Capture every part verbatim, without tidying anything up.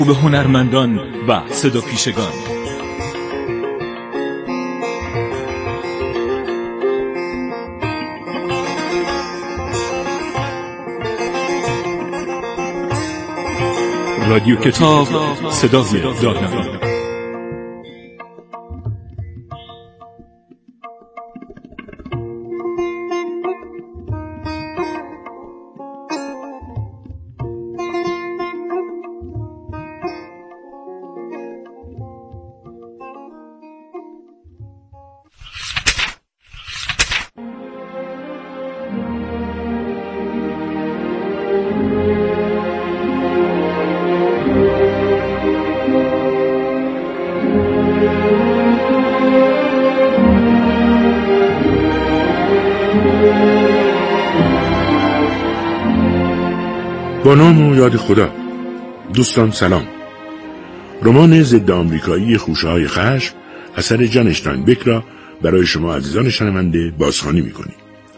به هنرمندان و صدا پیشگان. رادیو کتاب، صدای دادنوی. با نام و یاد خدا. دوستان سلام. رمان ضد آمریکایی خوشه‌های خشم اثر جان اشتاینبک را برای شما عزیزان شنونده بازخوانی می‌کنیم.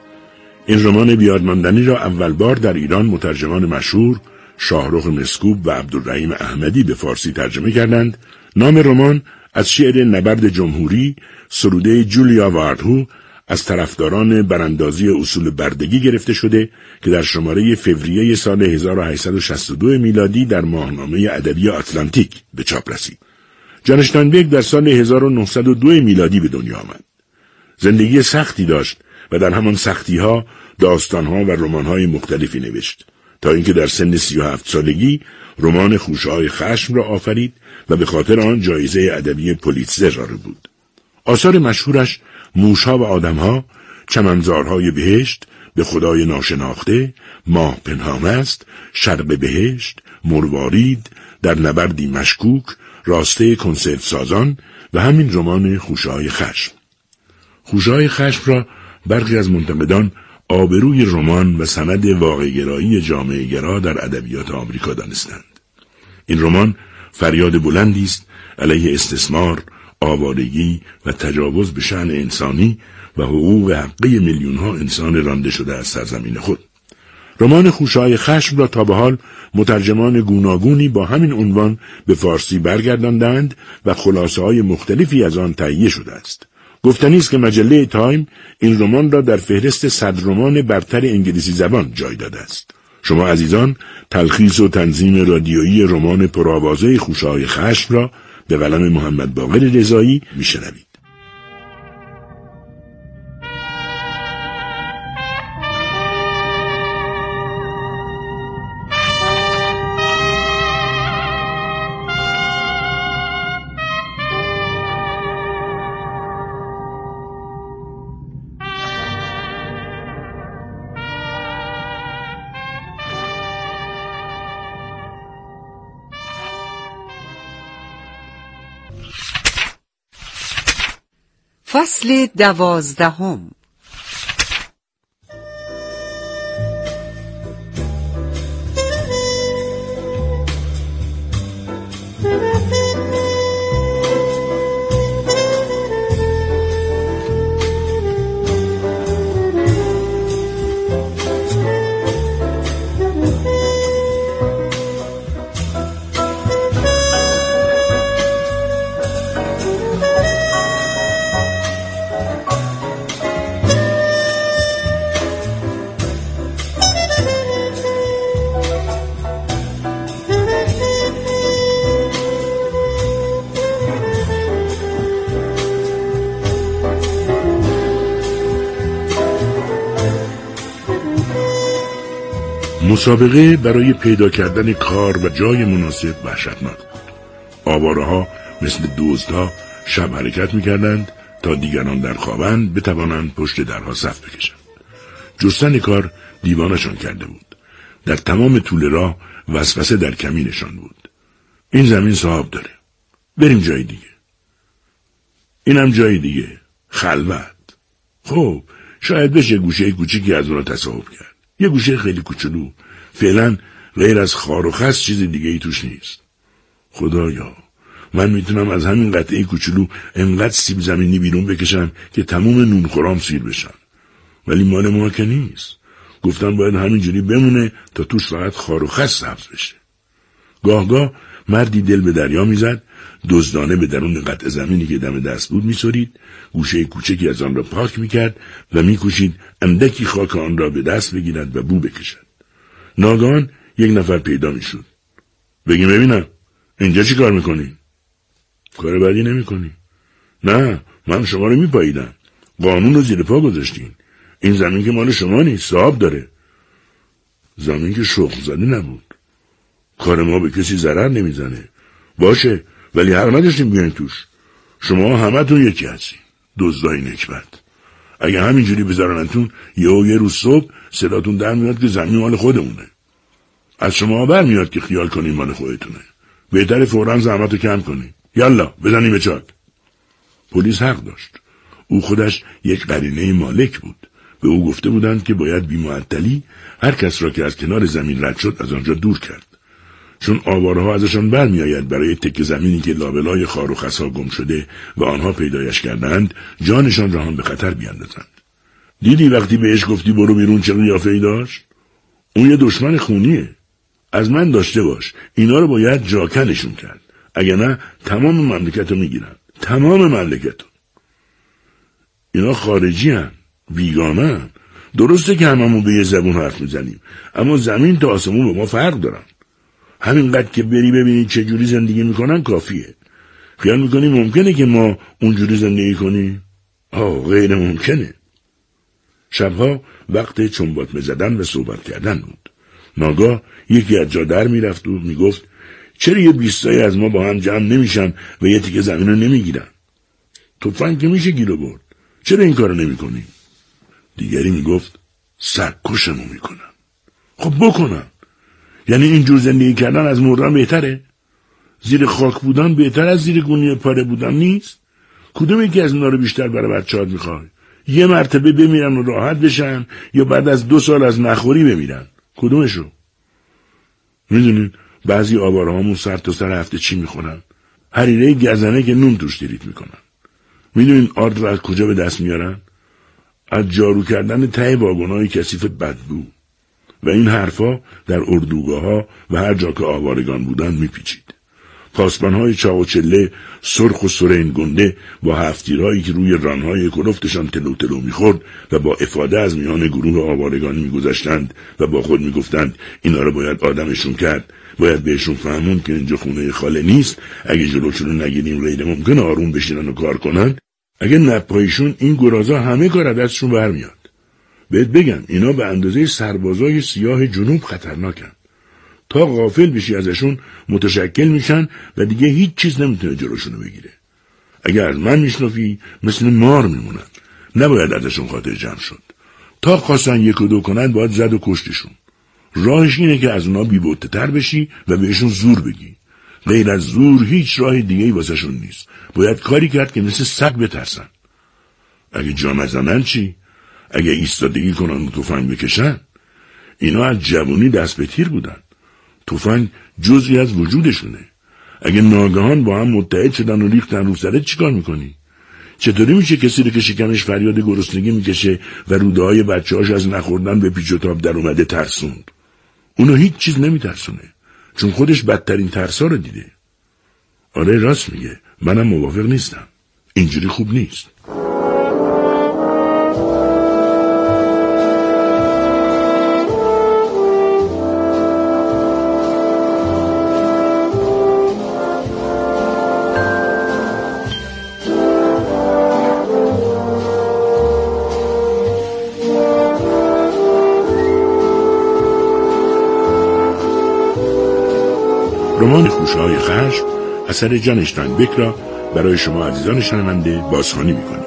این رمان بیادماندنی را اول بار در ایران مترجمان مشهور شاهرخ مسکوب و عبدالرحیم احمدی به فارسی ترجمه کردند. نام رمان از شعر نبرد جمهوری سروده جولیا واردهو از طرفداران براندازی اصول بردگی گرفته شده که در شماره فوریه سال هزار و هشتصد و شصت و دو میلادی در ماهنامه ادبی آتلانتیک به چاپ رسید. جان اشتاینبک در سال هزار و نهصد و دو میلادی به دنیا آمد. زندگی سختی داشت و در همان سختی‌ها داستان‌ها و رمان‌های مختلفی نوشت تا اینکه در سن سی و هفت سالگی رمان خوشه‌های خشم را آفرید و به خاطر آن جایزه ادبی پولیتزر را بود. آثار مشهورش موشها و آدمها، چمنزارهای بهشت، به خدای ناشناخته، ماه پنهان است، شرق بهشت، مروارید، در نبردی مشکوک، راسته کنسرت سازان و همین رمان خوشه‌های خشم. خوشه‌های خشم را برخی از منتقدان آبروی رمان و سند واقع‌گرایی جامعه گرا در ادبیات آمریکا دانستند. این رمان فریاد بلندی است علیه استثمار، آوارگی و تجاوز به شأن انسانی و حقوق حقی میلیون‌ها انسان رانده شده از سرزمین خود. رمان خوشه‌های خشم را تا به حال مترجمان گوناگونی با همین عنوان به فارسی برگرداندند و خلاصه‌های مختلفی از آن تهیه شده است. گفتنی است که مجله تایم این رمان را در فهرست صد رمان برتر انگلیسی زبان جای داده است. شما عزیزان تلخیص و تنظیم رادیویی رمان پرآوازه خوشه‌های خشم را به قلم محمد باقر رضایی میشنوید. فصل دوازدهم. مسابقه برای پیدا کردن کار و جای مناسب وحشتناک بود. آواره‌ها مثل دزدها شب حرکت می‌کردند تا دیگران در خوابند بتوانند پشت درها صف بکشند. جستن کار دیوانشان کرده بود. در تمام طول راه وسوسه در کمینشان بود. این زمین صاحب داره. بریم جای دیگه. اینم جای دیگه. خلوت. خب شاید بشه گوشه کوچیکی از اون رو تصاحب کرد. یه گوشه خیلی کوچولو. فعلا غیر از خار و خس چیز دیگه ای توش نیست. خدایا من میتونم از همین قطعه کوچولو انقدر سیب زمینی بیرون بکشم که تموم نونخورام سیر بشن. ولی مال ما که نیست. گفتم باید همینجوری بمونه تا توش فقط خار و خس سبز بشه. گاه گاه مردی دل به دریا میزد، دزدانه به درون قطع زمینی که دم دست بود می‌سرید، گوشه کوچکی از آن را پاک می‌کرد و می‌کوشید اندکی خاک آن را به دست بگیرد و بو بکشد. ناگهان یک نفر پیدا می‌شد. بگیم ببینم اینجا چی کار می‌کنی؟ کار بدی نمی‌کنی. نه، من شما رو می‌پاییدم. قانون رو زیر پا گذاشتین. این زمین که مال شما نیست، صاحب داره. زمین که شخم زده نبود. کار ما به کسی ضرر نمیزنه. باشه، ولی حق نداشتیم بیاین توش. شما همتون یکی هستین. دزدای نکبت. اگه همینجوری بذارنتون یه یه روز صبح صداتون در میاد که زمین مال خودمونه. از شما بر میاد که خیال کنین مال خودتونه. بهتره فوراً زحمتو کم کنین. یالا بزنیم به چاک. پلیس حق داشت. او خودش یک قرینه مالک بود. به او گفته بودند که باید بی‌معطلی هر کس را که از کنار زمین رد شد از آنجا دور کرد. چون آوارها ازشان برمی آید برای تکه زمینی که لابلای خار و خسا گم شده و آنها پیدایش کردند جانشان را هم به خطر بیاندازند. دیدی وقتی بهش گفتی برو بیرون چه قیافه‌ای داشت؟ اون یه دشمن خونیه. از من داشته باش. اینا رو باید جاکنشون کرد. اگه نه تمام مملکتو میگیرن. تمام مملکتو. اینا خارجی هن. بیگانه هن. درسته که هممون به یه زبون حرف میزنیم، اما زمین تا آسمون به ما فرق دارن. همینقدر که بری ببینی چه جوری زندگی میکنن کافیه. خیال میکنی ممکنه که ما اونجوری زندگی کنیم؟ آه غیر ممکنه. شبها وقت چنبات زدن و صحبت کردن بود. ناگاه یکی از جا در میرفت و میگفت چرا یه بیستایی از ما با هم جمع نمیشن و یه تیکه زمین رو نمیگیرن؟ تفنگ که میشه گیرو برد. چرا این کارو نمیکنی؟ دیگری میگفت سگکشمو میکنن. خب بکنن. یعنی اینجور زندگی کردن از مردن بهتره؟ زیر خاک بودن بهتر از زیر گونی پاره بودن نیست؟ کدوم یکی از اینا رو بیشتر برای بچه‌هات میخوای؟ یه مرتبه بمیرن و راحت بشن یا بعد از دو سال از نخوری بمیرن؟ کدومشو؟ میدونین بعضی آوارهامون سر تا سر هفته چی میخورن؟ حریره گزنه که نون توش دیریت میکنن. میدونین آرد رو از کجا به دست میارن؟ از جارو کردن ته واگن‌های کثیف بدبو. و این حرفا در اردوگاه‌ها و هر جا که آوارگان بودن میپیچید. پاسبان‌های چاق و چله سرخ و سرین گنده با هفتیرهایی که روی رانهای کلفتشان تلو تلو میخورد و با افاده از میان گروه آوارگان میگذشتند و با خود میگفتند اینا رو باید آدمشون کرد، باید بهشون فهموند که اینجا خونه خاله نیست، اگه جلوشون رو نگیریم غیر ممکن آروم بشینن و کار کنن، اگه نپایشون این گرازا همه کار از دستشون برمیاد. بهت بگم اینا به اندازه سربازای سیاه جنوب خطرناکن. تا غافل بشی ازشون متشکل میشن و دیگه هیچ چیز نمیتونه جلوشونو بگیره. اگه از من میشنفی مثل مار میمونن. نباید ازشون خاطر جمع شد. تا خواستن یک و دو کنن باید زد و کشتشون. راهش اینه که از اونا بی‌بوته تر بشی و بهشون زور بگی. غیر از زور هیچ راه دیگه‌ای واسهشون نیست. باید کاری کرد که مثل سگ بترسن. اگه جا نزنن چی؟ اگه ایستادگی کنن و تفنگ بکشن؟ اینا از جوانی دست به تیر بودن. تفنگ جزئی از وجودشونه. اگه ناگهان با هم متحد شدن و ریختن رو سرت چیکار میکنی؟ چطوری میشه کسی رو که شکمش فریاد گرسنگی میکشه و روده های بچه‌هاش از نخوردن به پیچ و تاب در اومده ترسوند؟ اونو هیچ چیز نمیترسونه، چون خودش بدترین ترسا رو دیده. آره راست میگه، منم موافق نیستم. اینجوری خوب نیست. رمان خوشه‌های خشم اثر جان اشتاینبک را برای شما عزیزان شنونده بازخوانی می‌کنیم.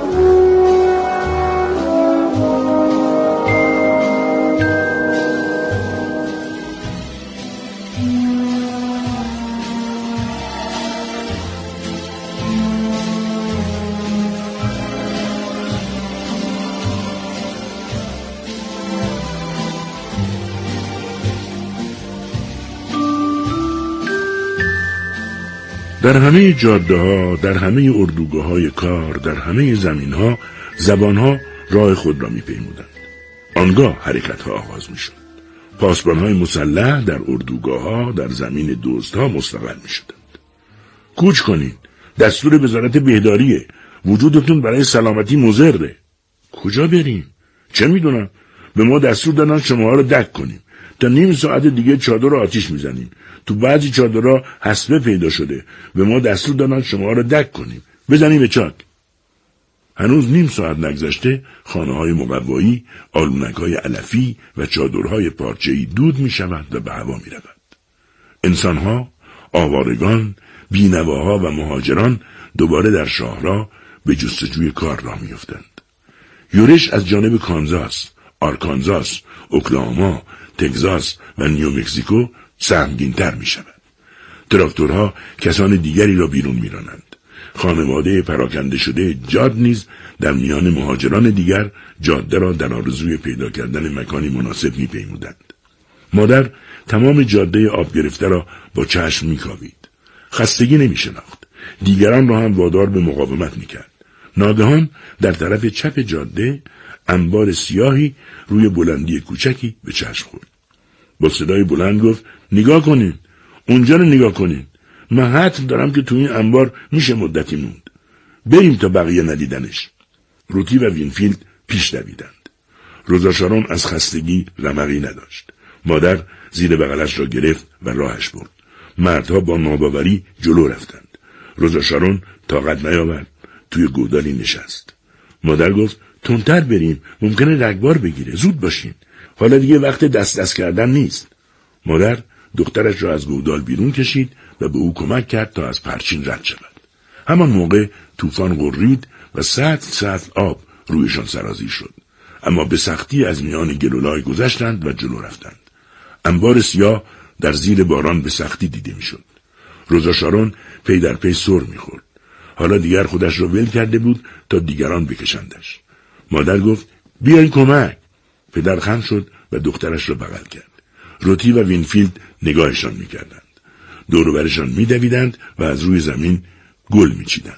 در همه جاده ها، در همه اردوگاه های کار، در همه زمین ها، زبان ها راه خود را می پیمودند. آنگاه حرکت ها آغاز می شد. پاسبان‌های مسلح در اردوگاه‌ها در زمین دزدها مستقر می‌شدند. کوچ کنین. دستور وزارت بهداریه. وجودتون برای سلامتی مضره. کجا بریم؟ چه میدونم؟ به ما دستور دادن شماها رو دک کنیم. تا نیم ساعت دیگه چادر رو آتیش میزنیم. تو بعضی چادرها حصبه پیدا شده. به ما دستور دادن شماها رو دک کنیم. بزنیم به چاک. هنوز نیم ساعت نگذشته خانه‌های مقوایی، آلونک‌های علفی و چادرهای پارچه‌ای دود می‌شوند و به هوا می‌روند. انسان‌ها، آوارگان، بینواها و مهاجران دوباره در شاهراه به جستجوی کار راه می‌افتند. یورش از جانب کانزاس، آرکانزاس، اوکلاهوما، تگزاس و نیومکزیکو سهمگین‌تر می‌شود. تراکتورها کسان دیگری را بیرون می‌رانند. خانواده پراکنده شده جاد نیز در میان مهاجران دیگر جاده را در آرزوی پیدا کردن مکانی مناسب می‌پیمودند. مادر تمام جاده آب گرفته را با چشم می‌کاوید. خستگی نمی‌شناخت. دیگران را هم وادار به مقاومت می‌کرد. ناگهان در طرف چپ جاده انبار سیاهی روی بلندی کوچکی به چشم خورد. با صدای بلند گفت: نگاه کنین، اونجا رو نگاه کنین. من حتم دارم که تو این انبار میشه مدتی موند. بریم تا بقیه ندیدنش. روتی و وینفیلد پیش دویدند. روزا شارون از خستگی رمقی نداشت. مادر زیر بغلش را گرفت و راهش برد. مردها با ناباوری جلو رفتند. روزا شارون طاقت نیاورد. توی گودالی نشست. مادر گفت: تندتر بریم، ممکنه رگبار بگیره. زود باشین. حالا دیگه وقت دست دست کردن نیست. مادر دخترش را از گودال بیرون کشید و به او کمک کرد تا از پرچین رد شود. همان موقع طوفان غرید و سطل سطل آب رویشان سرازیر شد. اما به سختی از میان گلولای گذشتند و جلو رفتند. انبار سیاه در زیر باران به سختی دیده میشد. روزا شارون پی در پی سر میخورد. حالا دیگر خودش را ول کرده بود تا دیگران بکشندش. مادر گفت: بیاین کمک. پدر خم شد و دخترش را بغل کرد. روتی و وینفیلد نگاهشان میکردند. دور و برشان میدویدند و از روی زمین گل میچیدند.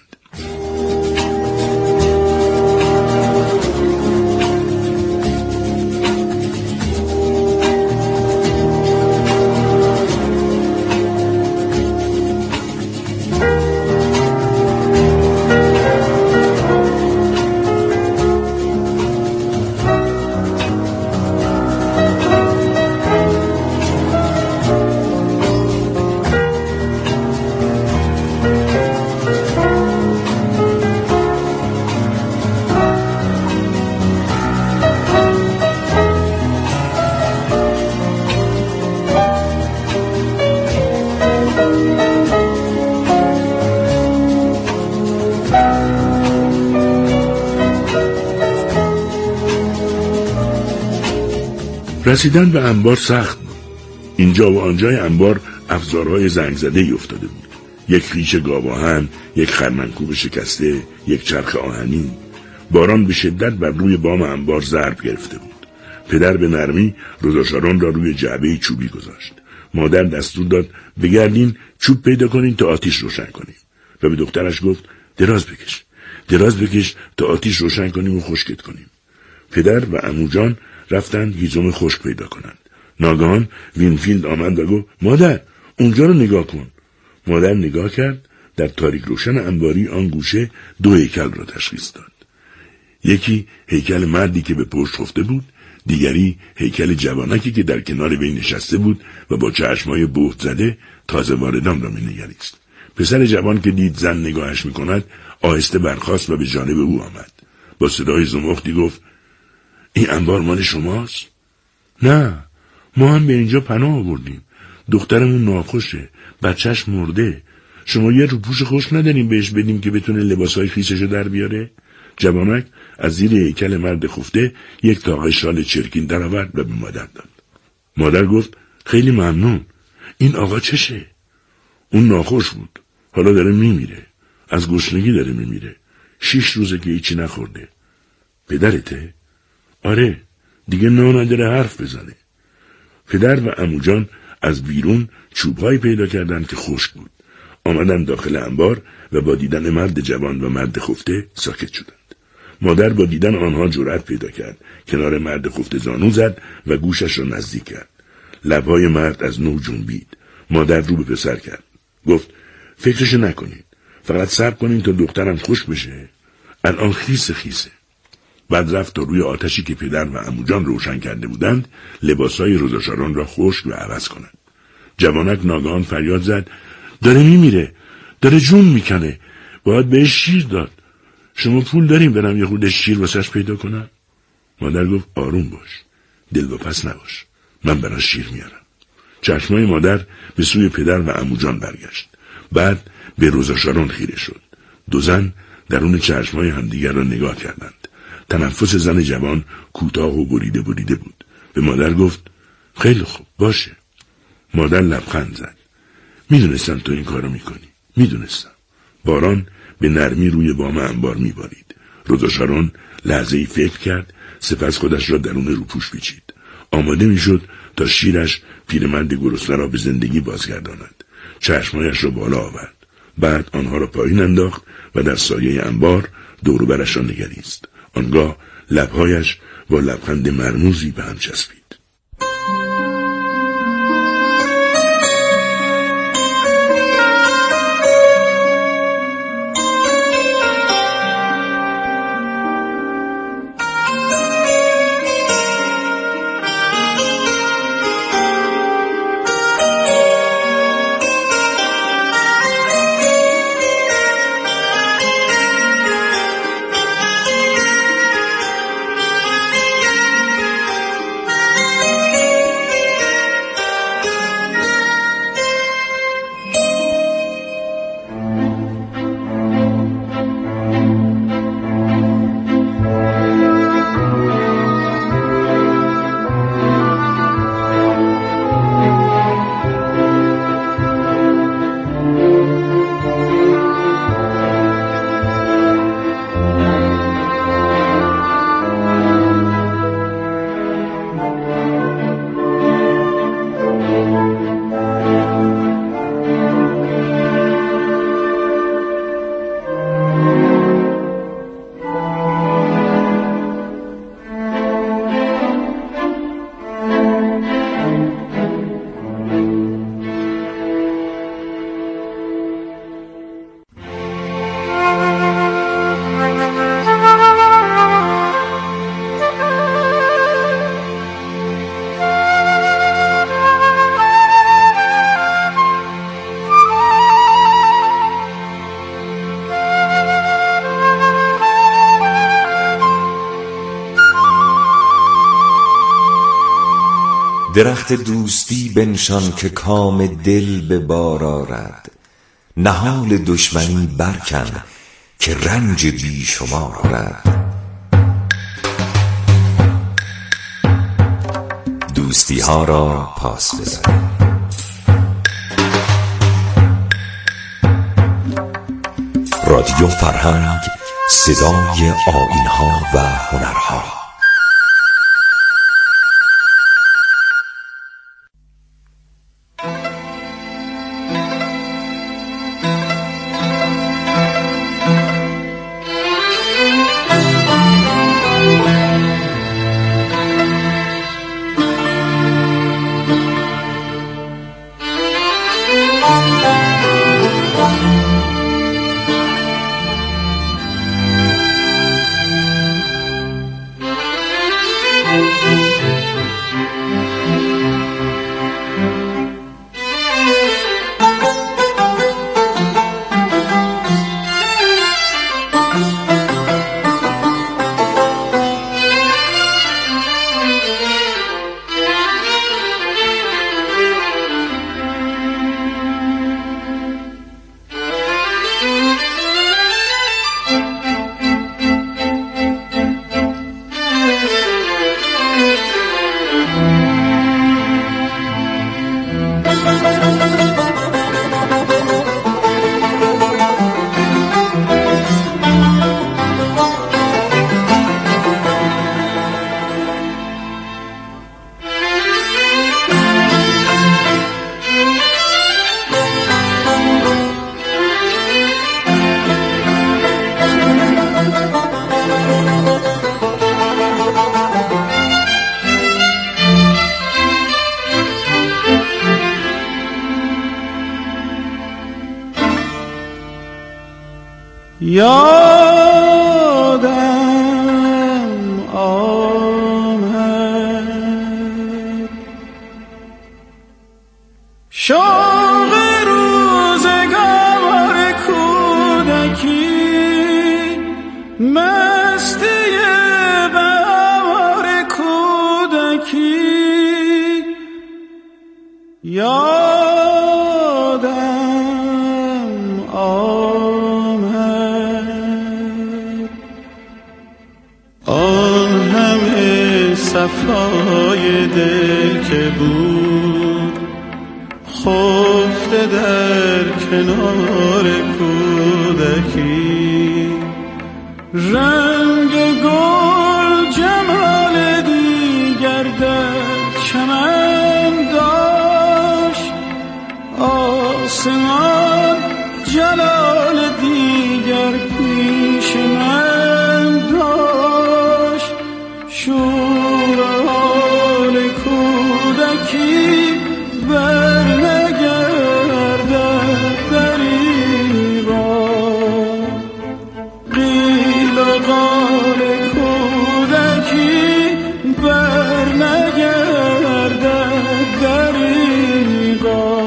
رسیدن به انبار سخت بود. اینجا و آنجای انبار افزارهای زنگ زده‌ای افتاده بود. یک ریش گاوآهن، یک خرمنکوب شکسته، یک چرخ آهنی. باران به شدت بر روی بام انبار ضرب گرفته بود. پدر به نرمی روزا شارون را روی جعبه چوبی گذاشت. مادر دستور داد بگردین چوب پیدا کنین تا آتیش روشن کنیم و به دخترش گفت: دراز بکش، دراز بکش تا آتیش روشن کنیم و خشکت کنیم. پدر و عموجان رفتند هیزم خشک پیدا کنند. ناگهان وینفیلد آمد و گفت: مادر، اونجا رو نگاه کن. مادر نگاه کرد. در تاریک روشن انباری آن گوشه دو هیکل را تشخیص داد. یکی هیکل مردی که به پشت خفته بود، دیگری هیکل جوانکی که در کنار وی نشسته بود و با چشمای بهت زده تازه واردان را می‌نگریست. پسر جوان که دید زن نگاهش می‌کند، آهسته برخاست و به جانب او آمد. با صدای زمختی گفت: این انبار مال شماست؟ نه، ما هم به اینجا پناه آوردیم. دخترمون ناخوشه، بچهش مرده. شما یه روپوش خوش نداریم بهش بدیم که بتونه لباسهای خیسشو در بیاره؟ جوانک از زیر هیکل مرد خفته یک تاقه شال چرکین در آورد و به مادر داد. مادر گفت: خیلی ممنون. این آقا چشه؟ اون ناخوش بود. حالا داره میمیره. از گشنگی داره میمیره. شیش روزه که هیچی نخورده. پدرته؟ آره، دیگه نا نداره حرف بزنه. پدر و عموجان از بیرون چوبهایی پیدا کردند که خشک بود. آمدن داخل انبار و با دیدن مرد جوان و مرد خفته ساکت شدند. مادر با دیدن آنها جرأت پیدا کرد. کنار مرد خفته زانو زد و گوشش را نزدیک کرد. لبهای مرد از نو جنبید. مادر رو به پسر کرد. گفت فکرش نکنین. فقط صبر کنین تا دخترم خوش بشه. الان خیس خیسه. بعد رفت تا روی آتشی که پدر و عموجان روشن کرده بودند لباسای رضا شاران را خشک و عوض کنند. جوانک ناگهان فریاد زد داره میمیره. داره جون میکنه. باید بهش شیر داد. شما پول داریم برم یه خورده شیر واسش پیدا کنم؟ مادر گفت آروم باش. دلواپس نباش. من براش شیر میارم. چشمای مادر به سوی پدر و عموجان برگشت. بعد به رضا شاران خیره شد. دو زن درون چشمای همدیگر را نگاه کردند. تنفس زن جوان کوتاه و بریده بریده بود. به مادر گفت خیلی خوب باشه. مادر لبخند زد. میدونستم تو این کارو میکنی. میدونستم. باران به نرمی روی بام انبار میبارید. رضا شاران لحظه‌ای فکر کرد، سپس خودش را درون روپوش پیچید. آماده میشد تا شیرش پیرمرد گرسنه را به زندگی بازگرداند. چشمایش را بالا آورد. بعد آنها را پایین انداخت و در سایه انبار دور و برش را نگریست. آنگاه لبهایش با لبخند مرموزی به هم چسبید. درخت دوستی بنشان که کام دل به بار آرد. نهال دشمنی برکن که رنج بی شمار آرد. دوستی ها را پاس بزن. رادیو فرهنگ، صدای آیین ها و هنرها. یادم آمد شوق روزگار کودکی، مستی بهار کودکی، یادم آمد آن همه صفای دل که بود خفته در کنار کودکی، رنگ گل جمال دیگر در چمن داشت، آسمان جلال دیگر پیش من داشت، شور حال کودکی بر نگردد دریغا، قیل و قال کودکی بر نگردد دریغا.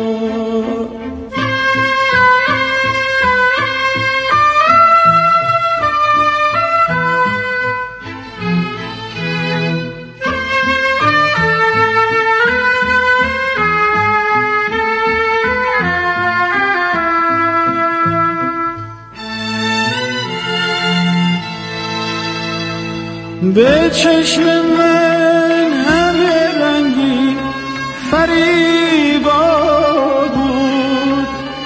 به چشم من همه رنگی فریبا بود،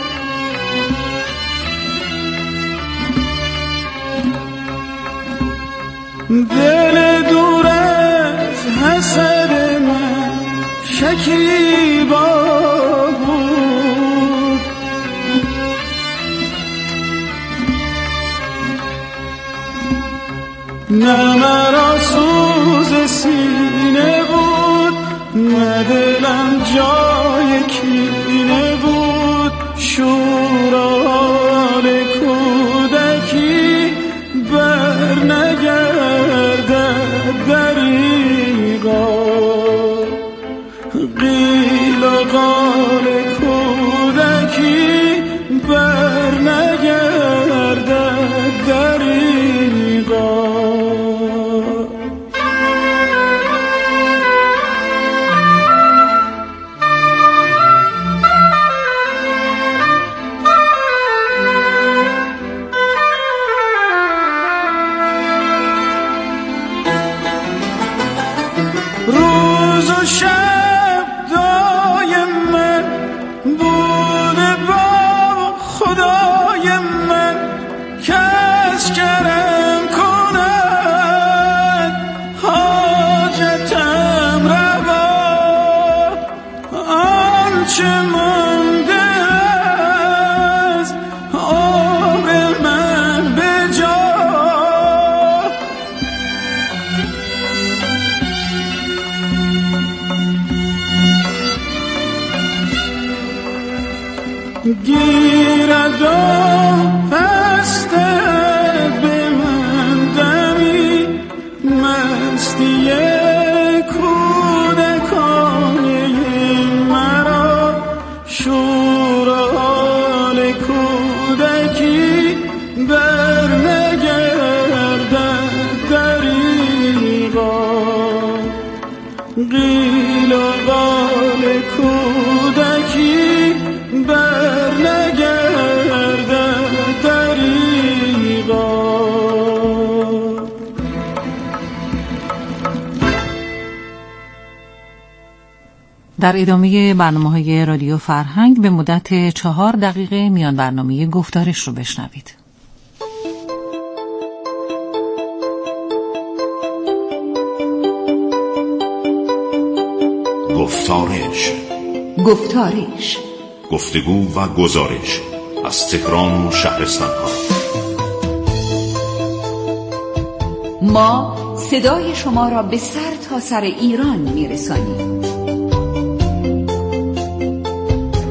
دل دور از حسد من شکیبا بود، نه مرا سوز سینه بود، نه دلم جای کینه بود، شور حال کودکی بر نگردد دریغا، قیل و قال کودکی بر نگردد دریغا. روز و شب دایم من بوده با خدای من، کس کرم کند حاجتم روا، آنچه مانده از عمر من به جا، گیرد و پستد به من دمی، مستی کودکانه مرا، شور حال کودکی بر نگردد دریغا، قیل و قال کودکی بر نگردد دریغا. در ادامه برنامه‌های رادیو فرهنگ به مدت چهار دقیقه میان برنامه گفتارش رو بشنوید. گفتارش گفتارش گفتگو و گزارش از تهران و شهرستان‌ها. ما صدای شما را به سر تا سر ایران میرسانیم.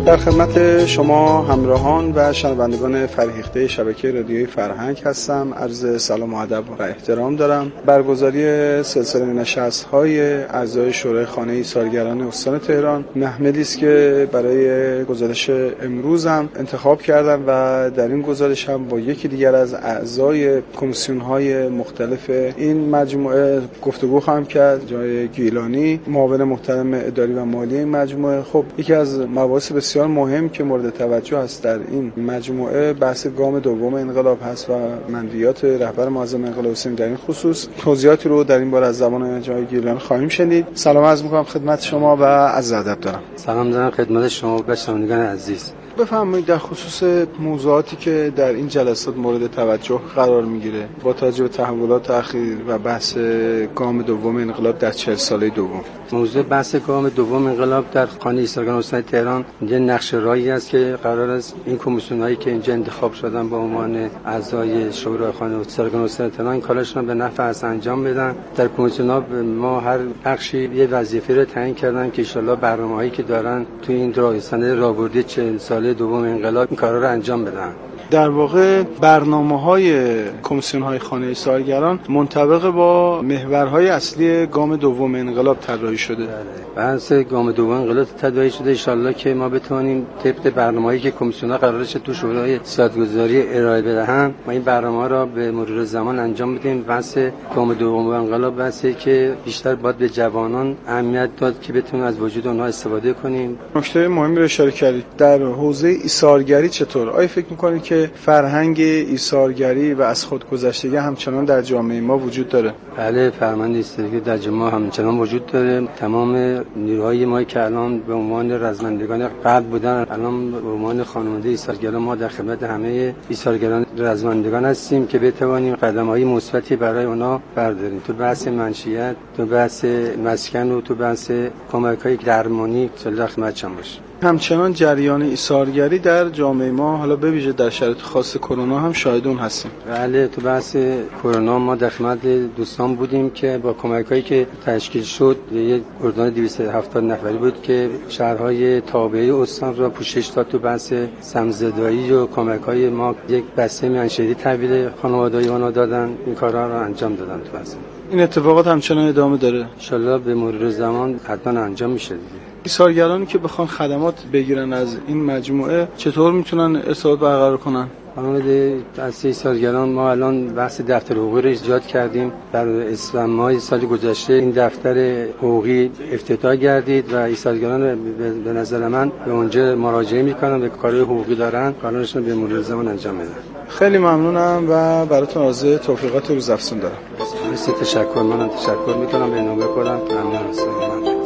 در خدمت شما همراهان و شنوندگان فرهیخته شبکه رادیوی فرهنگ هستم. عرض سلام و ادب و احترام دارم. برگزاری سلسله نشست‌های اعضای شورای خانه ایثارگران استان تهران محملی است که برای گزارش امروزم انتخاب کردم و در این گزارش هم با یکی دیگر از اعضای کمیسیون‌های مختلف این مجموعه گفتگو خواهم کرد. جای گیلانی، معاون محترم اداری و مالی این مجموعه. خب یکی از مباحث بسیار مهم که مورد توجه است در این مجموعه بحث گام دوم انقلاب هست و منویات رهبر معظم انقلاب اسلامی در این خصوص. توضیحاتی رو در این باره از زبان جای گیلانی خواهیم شنید. سلام عرض می‌کنم خدمت شما و عرض ادب دارم. سلام دارم خدمت شما و شنوندگان عزیز. بفرمایید در خصوص موضوعاتی که در این جلسات مورد توجه قرار میگیره با توجه به تحولات اخیر و بحث گام دوم انقلاب در چهل ساله دوم. موضوع بحث گام دوم انقلاب در خانه ایثارگران استان تهران یه نقشه راهی است که قرار است این کمیسیون‌هایی که اینجا انتخاب شدن به عنوان اعضای شورای خانه ایثارگران استان تهران این کارشون به نفع از انجام بدن. در کمیسیون‌ها ما هر بخشی یه وظیفه رو تعیین کردن که ان شاءالله برنامه‌هایی که دارن تو این راهستان راهبردی چهل ساله دوم انقلاب این کارا رو انجام بدن. در واقع برنامه‌های کمیسیون‌های خانه ایثارگران منطبق با محورهای اصلی گام دوم انقلاب طراحی شده. بحث گام دوم انقلاب طراحی شده ان شاءالله که ما بتونیم طبق برنامه‌ای که کمیسیون‌ها قراره تو شورای سیاست‌گذاری ارائه بدهند ما این برنامه‌ها را به مرور زمان انجام بدیم. بحث گام دوم انقلاب بحثی که بیشتر باید به جوانان اهمیت داد که بتونن از وجود اونها استفاده کنیم. نکته مهمی رو اشاره کردید. در حوزه ایثارگری چطور؟ آیا فکر می‌کنید که فرهنگ ایثارگری و از خودگذشتگی همچنان در جامعه ما وجود داره؟ بله، فرهنگ ایثارگری در جامعه ما همچنان وجود داره. تمام نیروهای ما که الان به عنوان رزمندگان قلب بودن الان به عنوان خانواده ایثارگران ما در خدمت همه ایثارگران رزمندگان هستیم که بتوانیم قدم‌های مثبتی برای اونا برداریم تو بحث منشیت، تو بحث مسکن و تو بحث کمک‌های درمانی در خدمتشان باشیم. همچنان جریان ایثارگری در جامعه ما حالا به ویژه در شرایط خاص کرونا هم شاهد اون هستیم. بله، تو بحث کرونا ما در خدمت دوستان بودیم که با کمک‌هایی که تشکیل شد یک گروه دویست و هفتاد نفری بود که شهرهای تابعه استان را پوشش داد. تو بحث سمزدایی و کمک‌های ما یک بسته منشدی تحویل خانواده‌های آنها دادن. این کارها را انجام دادن. تو بحث این اتفاقات همچنان ادامه داره. ان شاءالله به مرور زمان حتما انجام میشه دیگه. ایثارگرانی که بخوان خدمات بگیرن از این مجموعه چطور میتونن ارتباط برقرار کنن؟ خانواده بحث ایثارگران ما الان بحث دفتر حقوقی رو ایجاد کردیم. در اسفند ماه سال گذشته این دفتر حقوقی افتتاح گردید و ایثارگران به نظر من به اونجا مراجعه میکنن به کارهای حقوقی دارن کارشون به مرور زمان انجام میدن. خیلی ممنونم و براتون آرزوی توفیقات روزافزون دارم. مرسی، تشکر. منم تشکر میکنم به نوبه خودم. ممنون هستم.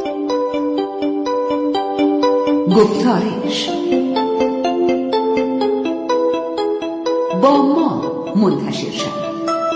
گفتارش با ما منتشر شد.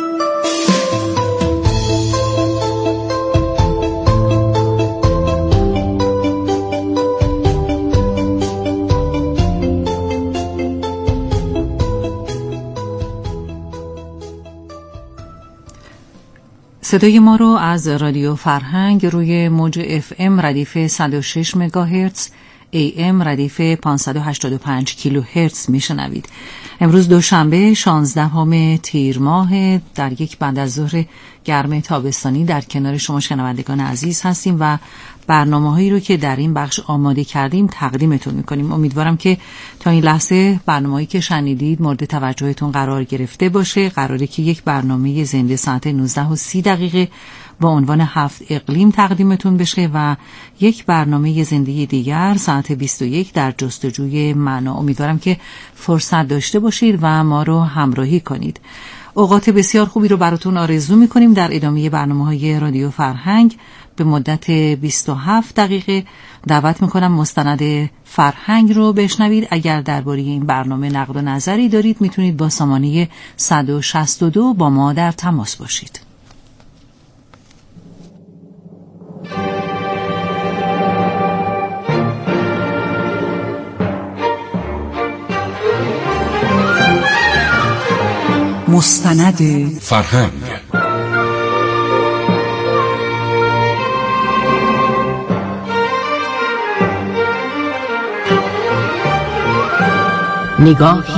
صدای ما رو از رادیو فرهنگ روی موج اف ام ردیف صد و شش مگاهرتز، ای ام ردیف پانصد و هشتاد و پنج کیلوهرتز میشنوید. امروز دوشنبه شانزدهم تیر ماه در یک بعد از ظهر گرم تابستانی در کنار شما شنوندگان عزیز هستیم و برنامه‌هایی رو که در این بخش آماده کردیم تقدیمتون می‌کنیم. امیدوارم که تا این لحظه برنامه‌ای که شنیدید مورد توجهتون قرار گرفته باشه. قراره که یک برنامه زنده ساعت نوزده و سی دقیقه با عنوان هفت اقلیم تقدیمتون بشه و یک برنامه زنده دیگر ساعت بیست و یک در جستجوی معنا. امیدوارم که فرصت داشته باشید و ما رو همراهی کنید. اوقات بسیار خوبی رو براتون آرزو می‌کنیم در ادامه برنامه‌های رادیو فرهنگ. به مدت بیست و هفت دقیقه دعوت می‌کنم مستند فرهنگ رو بشنوید. اگر درباره این برنامه نقد و نظری دارید میتونید با سامانه صد و شصت و دو با ما در تماس باشید. مستند فرهنگ. نگاهی